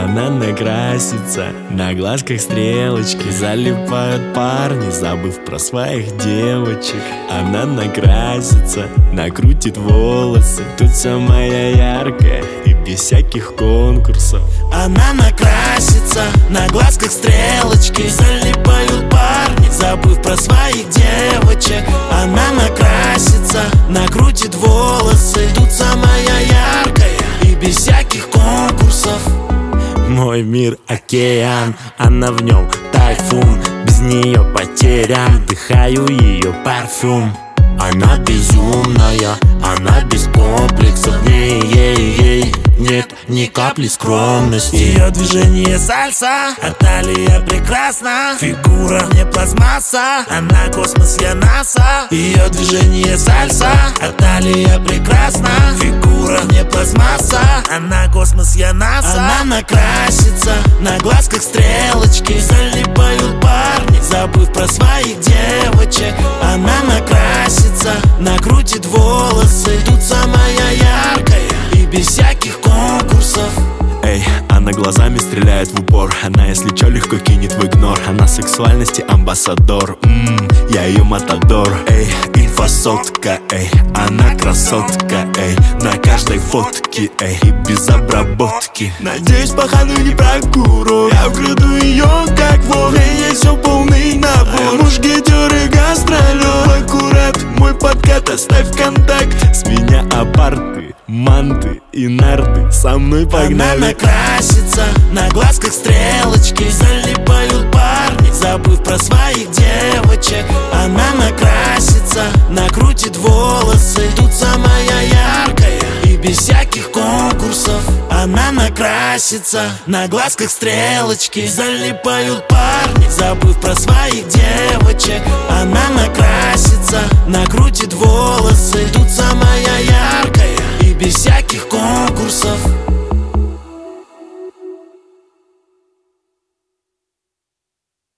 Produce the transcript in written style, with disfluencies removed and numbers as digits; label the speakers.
Speaker 1: Она накрасится, на глазках стрелочки, залипают парни, забыв про своих девочек. Она накрасится, накрутит волосы, тут самая яркая и без всяких конкурсов.
Speaker 2: Она накрасится, на глазках стрелочки, залипают парни, забыв про своих девочек. Она накрасится, накрутит волосы, тут самая яркая и без всяких конкурсов.
Speaker 1: Мой мир океан, она в нем тайфун, без нее потерян, вдыхаю ее парфюм.
Speaker 2: Она безумная, она без комплексов, в ней ей нет ни капли скромности. Ее движение сальса, а талия прекрасна, фигура не пластмасса, она космос, я НАСА. Ее движение сальса, а талия прекрасна, фигура не пластмасса, она космос, я НАСА. Она накрасится, на глазках стрелочки, залипают парни, забыв про своих девочек. Она накрасится, накрутит волосы, тут самая яркая и без всяких конкурсов.
Speaker 1: Эй, она глазами стреляет в упор, она, если чё, легко кинет в игнор. Она сексуальности амбассадор, я ее матадор. Эй, инфосотка, эй, она красотка, эй, на каждой фотке, эй, и без обработки.
Speaker 2: Надеюсь, пахану не прокурор, я украду ее как вор. В ней есть все полный набор, мушкетер и гастролер. Мой курат, мой подкат, оставь контакт.
Speaker 1: С меня апарты, манты и нарды, со мной погнали.
Speaker 2: Она накрасится, на глазках стрелочки, залипают парни, забыв про своих девочек. Она накрасится, накрутит волосы, тут самая яркая и без всяких конкурсов. Она накрасится, на глазках стрелочки, залипают парни, забыв про своих девочек. Она накрасится, накрутит волосы, тут самая яркая и без всяких конкурсов.